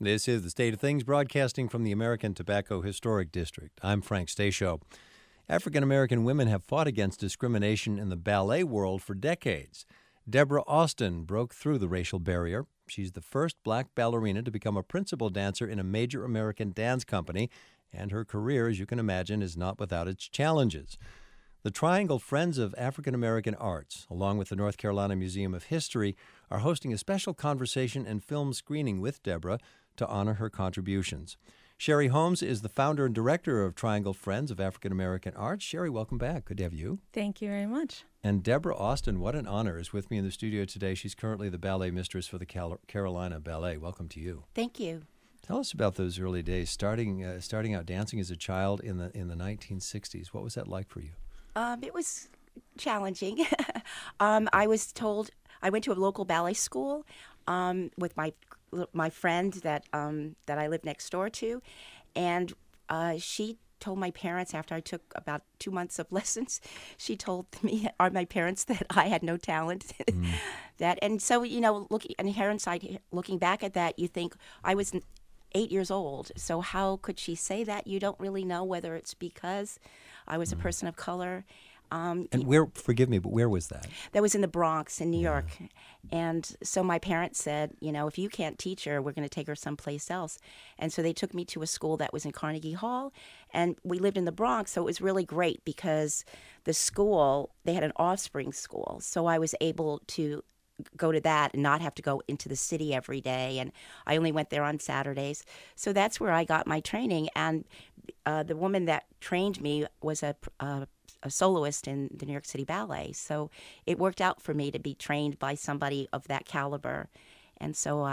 This is The State of Things, broadcasting from the American Tobacco Historic District. I'm Frank Stasio. African American women have fought against discrimination in the ballet world for decades. Deborah Austin broke through the racial barrier. She's the first black ballerina to become a principal dancer in a major American dance company, and her career, as you can imagine, is not without its challenges. The Triangle Friends of African American Arts, along with the North Carolina Museum of History, are hosting a special conversation and film screening with Deborah to honor her contributions. Sherry Holmes is the founder and director of Triangle Friends of African American Arts. Sherry, welcome back. Good to have you. Thank you very much. And Deborah Austin, what an honor, is with me in the studio today. She's currently the ballet mistress for the Carolina Ballet. Welcome to you. Thank you. Tell us about those early days, starting out dancing as a child in the 1960s. What was that like for you? It was challenging. I was told I went to a local ballet school with my friend that I lived next door to, and she told my parents after I took about 2 months of lessons. She told my parents that I had no talent. And so looking back at that, you think I was 8 years old. So how could she say that? You don't really know whether it's because I was a person of color. And where, forgive me, but where was that? That was in the Bronx in New York. And so my parents said, if you can't teach her, we're going to take her someplace else. And so they took me to a school that was in Carnegie Hall. And we lived in the Bronx, so it was really great because the school, they had an offspring school. So I was able to go to that and not have to go into the city every day. And I only went there on Saturdays. So that's where I got my training. And the woman that trained me was a soloist in the New York City Ballet. So it worked out for me to be trained by somebody of that caliber. And so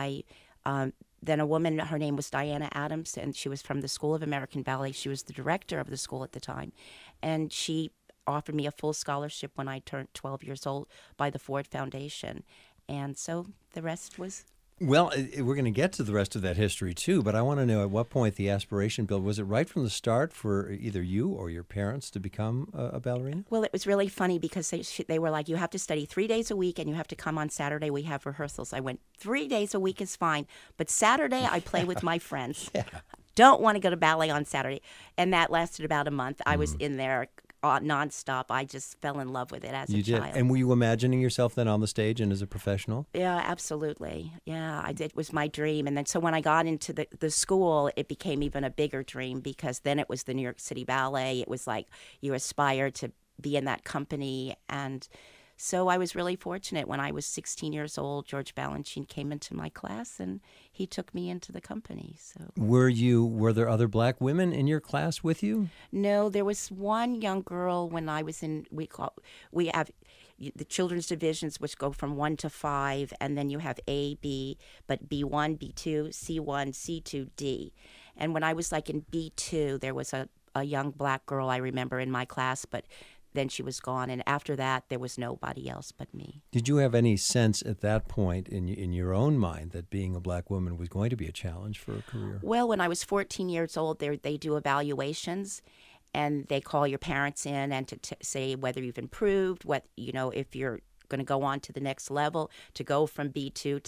then a woman, her name was Diana Adams, and she was from the School of American Ballet. She was the director of the school at the time. And she offered me a full scholarship when I turned 12 years old by the Ford Foundation. And so the rest was... Well, we're going to get to the rest of that history, too, but I want to know at what point the aspiration built. Was it right from the start for either you or your parents to become a ballerina? Well, it was really funny because they were like, you have to study 3 days a week and you have to come on Saturday. We have rehearsals. I went, 3 days a week is fine, but Saturday I play with my friends. Don't want to go to ballet on Saturday. And that lasted about a month. I was in there nonstop. I just fell in love with it as a child. Did. And were you imagining yourself then on the stage and as a professional? Yeah, absolutely. Yeah, I did. It was my dream. And then so when I got into the school, it became even a bigger dream because then it was the New York City Ballet. It was like you aspire to be in that company. And so I was really fortunate. When I was 16 years old, George Balanchine came into my class and he took me into the company. So were there other black women in your class with you? No, there was one young girl when I was in, we have the children's divisions, which go from 1 to 5, and then you have A, B, but B1, B2, C1, C2, D. And when I was like in B2, there was a young black girl I remember in my class, but then she was gone, and after that, there was nobody else but me. Did you have any sense at that point in your own mind that being a black woman was going to be a challenge for a career? Well, when I was 14 years old, they do evaluations, and they call your parents in and to say whether you've improved, if you're going to go on to the next level, to go from B2 to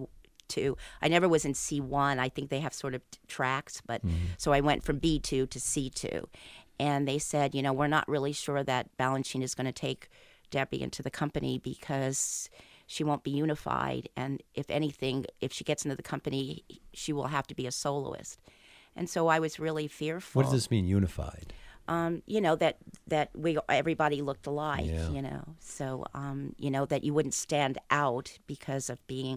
C2. I never was in C1. I think they have sort of tracks, but so I went from B2 to C2. And they said, we're not really sure that Balanchine is going to take Debbie into the company because she won't be unified. And if anything, if she gets into the company, she will have to be a soloist. And so I was really fearful. What does this mean, unified? That everybody looked alike, So, that you wouldn't stand out because of being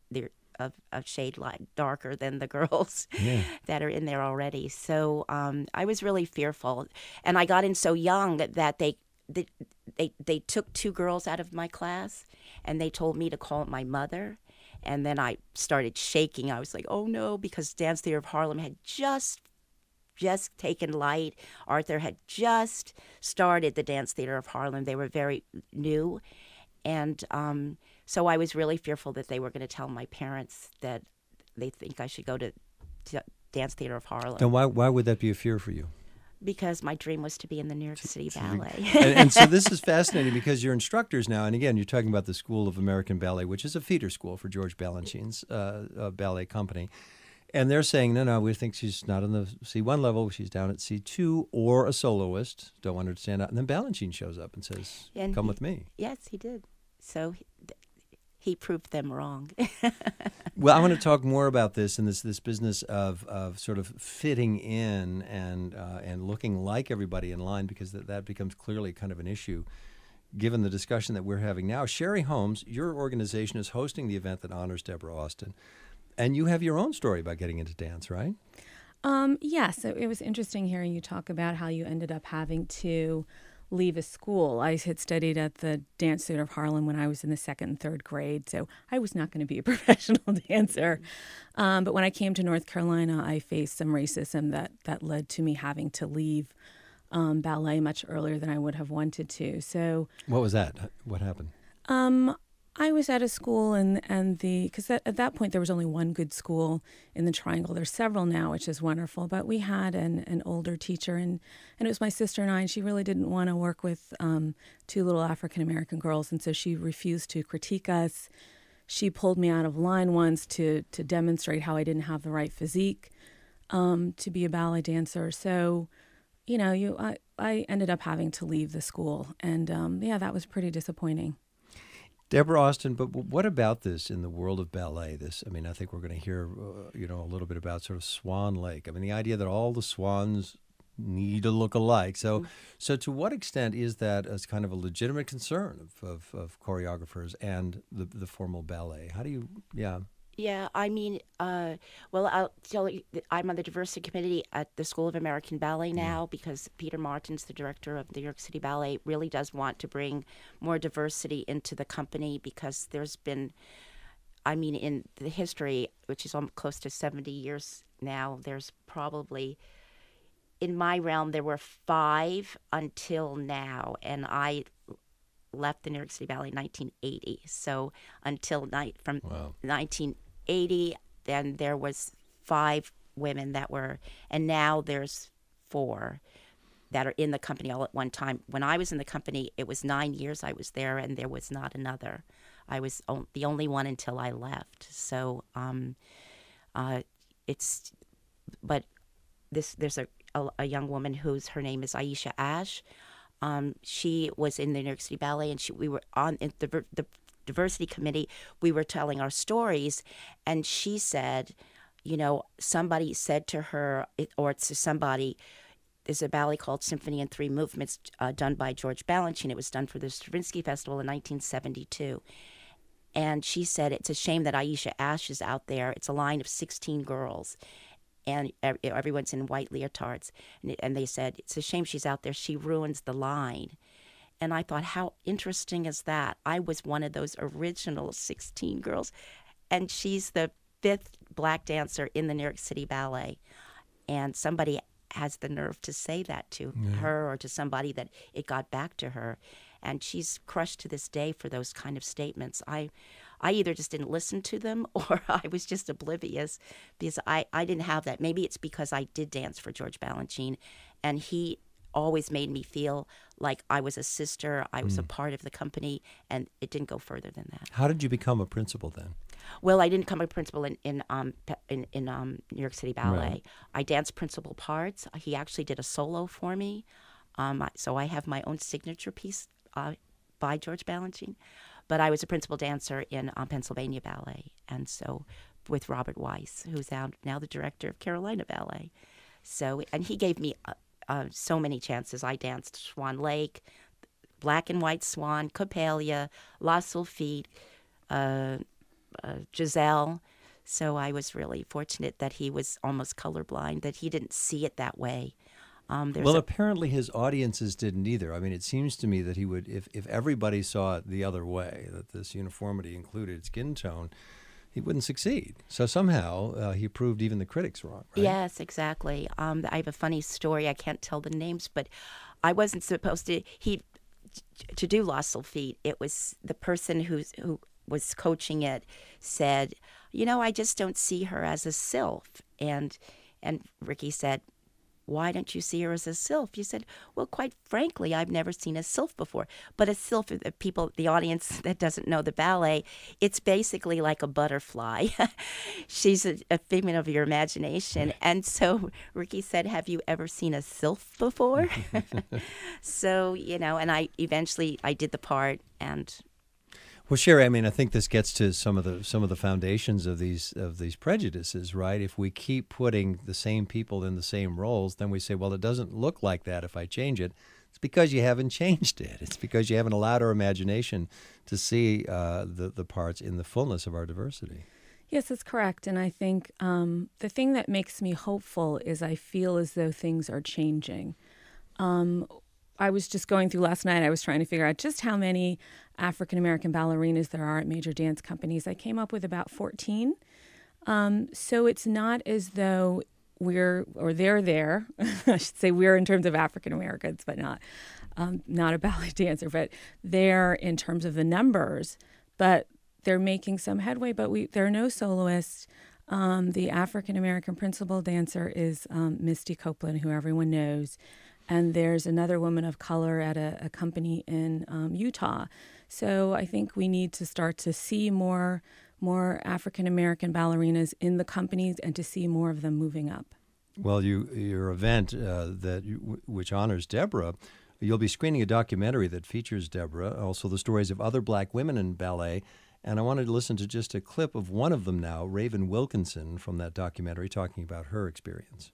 a shade darker than the girls that are in there already. So I was really fearful. And I got in so young that they took 2 girls out of my class, and they told me to call my mother. And then I started shaking. I was like, oh, no, because Dance Theater of Harlem had just taken light. Arthur had just started the Dance Theater of Harlem. They were very new. And so I was really fearful that they were going to tell my parents that they think I should go to Dance Theater of Harlem. And why would that be a fear for you? Because my dream was to be in the New York City Ballet. and so this is fascinating because you're instructors now, and again, you're talking about the School of American Ballet, which is a feeder school for George Balanchine's ballet company. And they're saying, no, we think she's not on the C1 level. She's down at C2 or a soloist. Don't want her to stand out. And then Balanchine shows up and says, come with me. Yes, he did. So he proved them wrong. Well, I want to talk more about this and this business of sort of fitting in and looking like everybody in line, because that becomes clearly kind of an issue given the discussion that we're having now. Sherry Holmes, your organization is hosting the event that honors Deborah Austin. And you have your own story about getting into dance, right? Yes. It was interesting hearing you talk about how you ended up having to leave a school. I had studied at the Dance Theater of Harlem when I was in the 2nd and 3rd grade, so I was not going to be a professional dancer. But when I came to North Carolina, I faced some racism that led to me having to leave ballet much earlier than I would have wanted to. So, what was that? What happened? I was at a school because at that point there was only one good school in the Triangle. There's several now, which is wonderful. But we had an older teacher, and it was my sister and I, and she really didn't want to work with 2 little African-American girls, and so she refused to critique us. She pulled me out of line once to demonstrate how I didn't have the right physique to be a ballet dancer. So, I ended up having to leave the school, and that was pretty disappointing. Deborah Austin, but what about this in the world of ballet? I think we're going to hear, a little bit about sort of Swan Lake. I mean, the idea that all the swans need to look alike. So to what extent is that as kind of a legitimate concern of choreographers and the formal ballet? How do you, Yeah, I'll tell you, I'm on the diversity committee at the School of American Ballet now because Peter Martins, the director of New York City Ballet, really does want to bring more diversity into the company, because there's been, in the history, which is almost close to 70 years now, there's probably, in my realm, there were 5 until now, and I left the New York City Ballet in 1980. So until 1980, then there was 5 women that were, and now there's 4 that are in the company all at one time. When I was in the company, it was 9 years I was there, and there was not another. I was the only one until I left. So there's a young woman her name is Aisha Ash. She was in the New York City Ballet, and we were on the diversity committee. We were telling our stories, and she said, somebody said to her, or to somebody, there's a ballet called Symphony in 3 Movements done by George Balanchine. It was done for the Stravinsky Festival in 1972. And she said, it's a shame that Aisha Ash is out there. It's a line of 16 girls. And everyone's in white leotards. And they said, it's a shame she's out there. She ruins the line. And I thought, how interesting is that? I was one of those original 16 girls. And she's the 5th black dancer in the New York City Ballet. And somebody has the nerve to say that to her or to somebody, that it got back to her. And she's crushed to this day for those kind of statements. I either just didn't listen to them, or I was just oblivious, because I didn't have that. Maybe it's because I did dance for George Balanchine, and he always made me feel like I was a sister, I was a part of the company, and it didn't go further than that. How did you become a principal then? Well, I didn't become a principal in New York City Ballet. Right. I danced principal parts. He actually did a solo for me, so I have my own signature piece by George Balanchine. But I was a principal dancer in Pennsylvania Ballet, and so with Robert Weiss, who's now the director of Carolina Ballet. So, and he gave me so many chances. I danced Swan Lake, Black and White Swan, Coppelia, La Sulfite, Giselle. So I was really fortunate that he was almost colorblind, that he didn't see it that way. Apparently his audiences didn't either. I mean, it seems to me that he would, if everybody saw it the other way, that this uniformity included skin tone, he wouldn't succeed. So somehow he proved even the critics wrong, right? Yes, exactly. I have a funny story. I can't tell the names, but I wasn't supposed to do La Sulfite. It was the person who was coaching it said, I just don't see her as a sylph. And Ricky said, why don't you see her as a sylph? You said, well, quite frankly, I've never seen a sylph before. But a sylph, the audience that doesn't know the ballet, it's basically like a butterfly. She's a figment of your imagination. And so Ricky said, have you ever seen a sylph before? So, and I did the part, and well, Sherry, I mean, I think this gets to some of the foundations of these prejudices, right? If we keep putting the same people in the same roles, then we say, well, it doesn't look like that if I change it. It's because you haven't changed it. It's because you haven't allowed our imagination to see the parts in the fullness of our diversity. Yes, that's correct. And I think the thing that makes me hopeful is I feel as though things are changing. I was just going through last night, I was trying to figure out just how many African-American ballerinas there are at major dance companies. I came up with about 14. So it's not as though they're there. I should say we're in terms of African-Americans, but not a ballet dancer, but they're in terms of the numbers. But they're making some headway, but there are no soloists. The African-American principal dancer is Misty Copeland, who everyone knows. And there's another woman of color at a company in Utah. So I think we need to start to see more African-American ballerinas in the companies and to see more of them moving up. Well, your event which honors Deborah, you'll be screening a documentary that features Deborah, also the stories of other black women in ballet. And I wanted to listen to just a clip of one of them now, Raven Wilkinson, from that documentary, talking about her experience.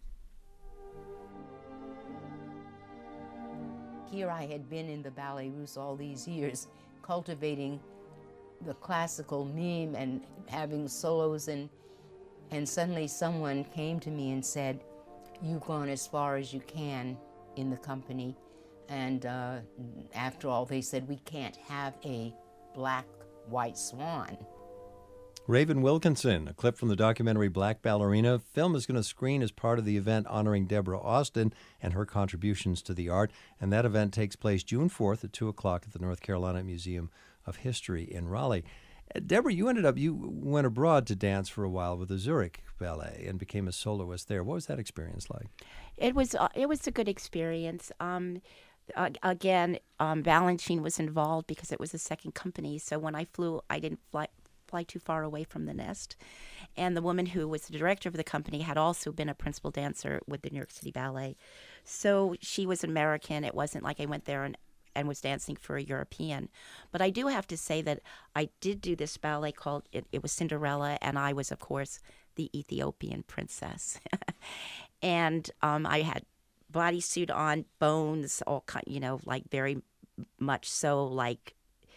Here I had been in the Ballet Russe all these years, cultivating the classical mime and having solos, and suddenly someone came to me and said, you've gone as far as you can in the company, and after all, they said, we can't have a black white swan. Raven Wilkinson, a clip from the documentary Black Ballerina. Film is going to screen as part of the event honoring Deborah Austin and her contributions to the art. And that event takes place June 4th at 2 o'clock at the North Carolina Museum of History in Raleigh. Deborah, you went abroad to dance for a while with the Zurich Ballet and became a soloist there. What was that experience like? it was a good experience. Again, Balanchine was involved because it was a second company. So when I flew, I didn't fly too far away from the nest. And the woman who was the director of the company had also been a principal dancer with the New York City Ballet. So she was American. It wasn't like I went there and was dancing for a European. But I do have to say that I did do this ballet called, it was Cinderella, and I was, of course, the Ethiopian princess. And I had bodysuit on, bones, all kind, like very much so like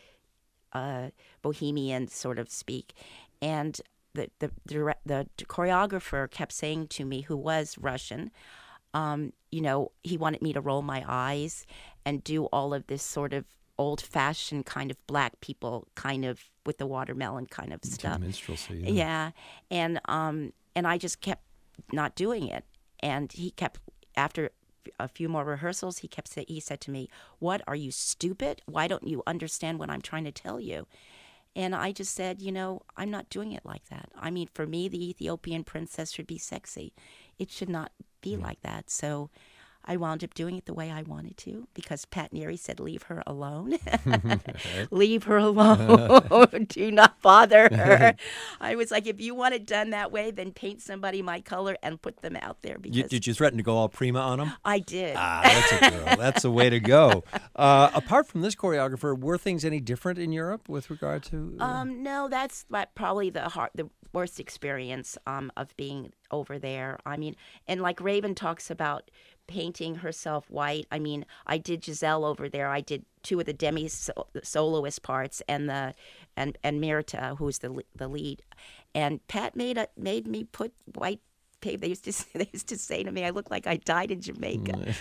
bohemian sort of speak. And the choreographer kept saying to me, who was Russian, he wanted me to roll my eyes and do all of this sort of old-fashioned kind of black people kind of with the watermelon kind of stuff. Minstrelsy, yeah. And I just kept not doing it. And he kept, after a few more rehearsals, he said to me, "What, are you stupid? Why don't you understand what I'm trying to tell you?" And I just said, I'm not doing it like that. I mean, for me, the Ethiopian princess should be sexy. It should not be like that. So I wound up doing it the way I wanted to because Pat Neary said, leave her alone. Leave her alone. Do not bother her. I was like, if you want it done that way, then paint somebody my color and put them out there. Because Did you threaten to go all prima on them? I did. That's a girl. That's the way to go. Apart from this choreographer, were things any different in Europe with regard to? No, that's probably the worst experience of being over there. I mean, and like Raven talks about painting herself white. I mean, I did Giselle over there. I did two of the soloist parts and Mirta, who's the lead. And Pat made me put white paint. They used to say to me, I look like I died in Jamaica.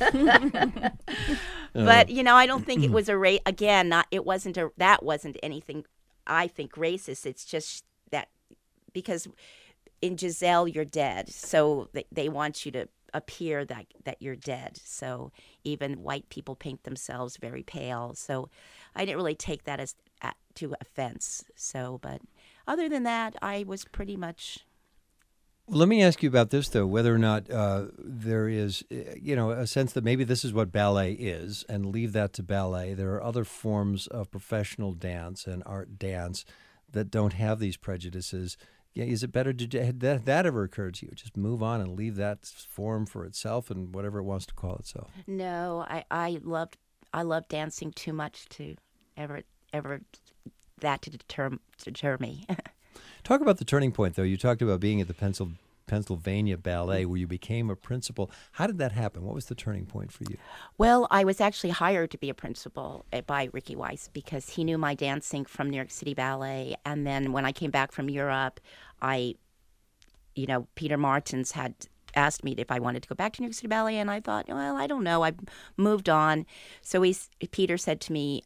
But I don't think it was that wasn't anything I think racist. It's just that because in Giselle you're dead, so they want you to appear that you're dead. So even white people paint themselves very pale. So I didn't really take that to offense. So, but other than that, I was pretty much. Well, let me ask you about this, though, whether or not there is, a sense that maybe this is what ballet is, and leave that to ballet. There are other forms of professional dance and art dance that don't have these prejudices. Yeah, is it better to had that ever occurred to you? Just move on and leave that form for itself and whatever it wants to call itself. No, I loved dancing too much to ever that to deter me. Talk about the turning point, though. You talked about being at the Pennsylvania Ballet, where you became a principal. How did that happen? What was the turning point for you? Well, I was actually hired to be a principal by Ricky Weiss because he knew my dancing from New York City Ballet. And then when I came back from Europe, Peter Martins had asked me if I wanted to go back to New York City Ballet, and I thought, well, I don't know. I moved on. So Peter said to me,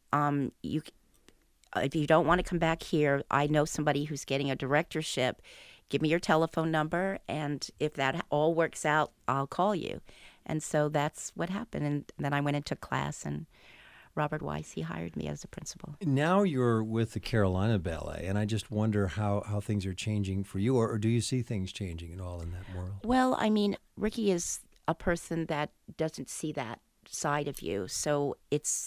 if you don't want to come back here, I know somebody who's getting a directorship. Give me your telephone number, and if that all works out, I'll call you. And so that's what happened. And then I went into class, and Robert Weiss, he hired me as a principal. Now you're with the Carolina Ballet, and I just wonder how things are changing for you, or do you see things changing at all in that world? Well, I mean, Ricky is a person that doesn't see that side of you. So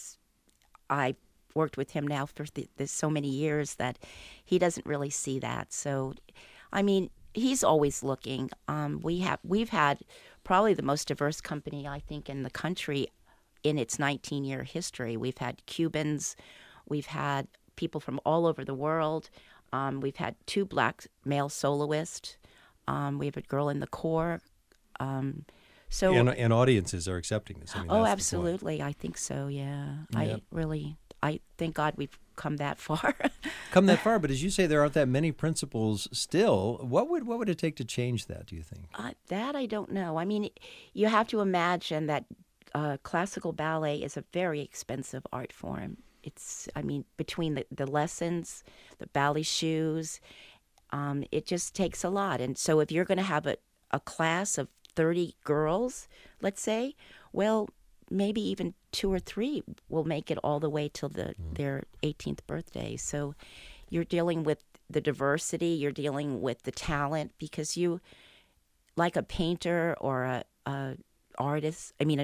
I worked with him now for so many years that he doesn't really see that. So, I mean, he's always looking. We've had probably the most diverse company, I think, in the country in its 19-year history. We've had Cubans, we've had people from all over the world. We've had 2 black male soloists. We have a girl in the corps. And audiences are accepting this. I mean, oh, absolutely. I think so. Yeah. Yep. I thank God we've come that far. Come that far, but as you say, there aren't that many principals still. What would it take to change that, do you think? That I don't know. I mean, you have to imagine that classical ballet is a very expensive art form. Between the lessons, the ballet shoes, it just takes a lot. And so if you're going to have a class of 30 girls, let's say, well, maybe even 2 or 3 will make it all the way till their 18th birthday. So you're dealing with the diversity, you're dealing with the talent, because you, like a painter or an artist in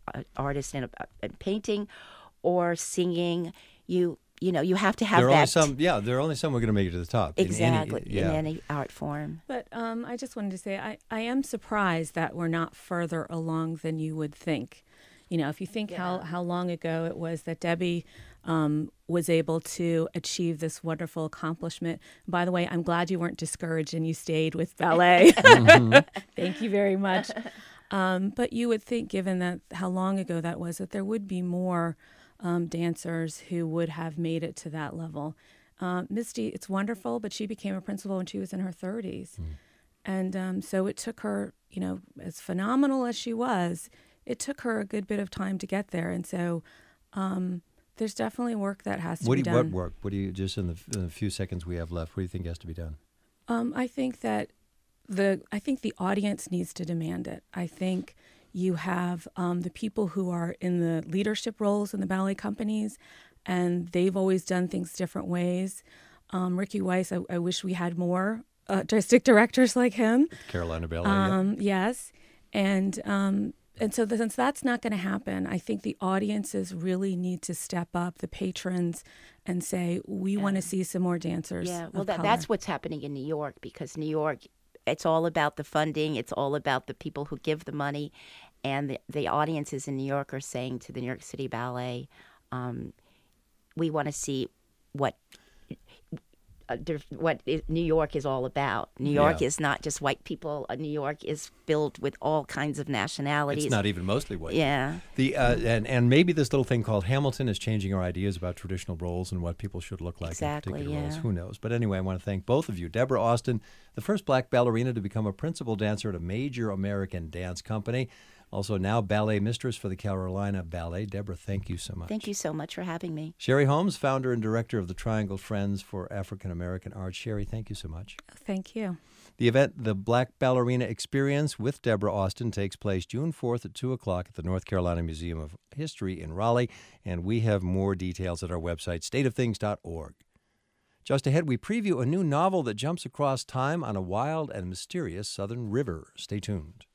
a painting or singing, you have to have that. There are only some who are going to make it to the top. Exactly, in any art form. But I just wanted to say, I am surprised that we're not further along than you would think. If you think how long ago it was that Debbie was able to achieve this wonderful accomplishment. By the way, I'm glad you weren't discouraged and you stayed with ballet. Thank you very much. But you would think, given that how long ago that was, that there would be more dancers who would have made it to that level. Misty, it's wonderful, but she became a principal when she was in her 30s. And so it took her, as phenomenal as she was, it took her a good bit of time to get there. And so there's definitely work that has to be done. What work? What do you, just in the few seconds we have left, what do you think has to be done? I think the audience needs to demand it. I think you have the people who are in the leadership roles in the ballet companies, and they've always done things different ways. Ricky Weiss, I wish we had more artistic directors like him. Carolina Ballet. Yes. And so since that's not going to happen, I think the audiences really need to step up, the patrons, and say, we want to see some more dancers. Yeah, well, that's what's happening in New York, because New York, it's all about the funding. It's all about the people who give the money. And the audiences in New York are saying to the New York City Ballet, we want to see what New York is all about. New York is not just white people. New York is filled with all kinds of nationalities. It's not even mostly white. Yeah. And maybe this little thing called Hamilton is changing our ideas about traditional roles and what people should look like in particular roles. Who knows? But anyway, I want to thank both of you. Deborah Austin, the first black ballerina to become a principal dancer at a major American dance company. Also now ballet mistress for the Carolina Ballet. Deborah, thank you so much. Thank you so much for having me. Sherry Holmes, founder and director of the Triangle Friends for African American Art. Sherry, thank you so much. Thank you. The event, the Black Ballerina Experience with Deborah Austin, takes place June 4th at 2 o'clock at the North Carolina Museum of History in Raleigh, and we have more details at our website, stateofthings.org. Just ahead, we preview a new novel that jumps across time on a wild and mysterious southern river. Stay tuned.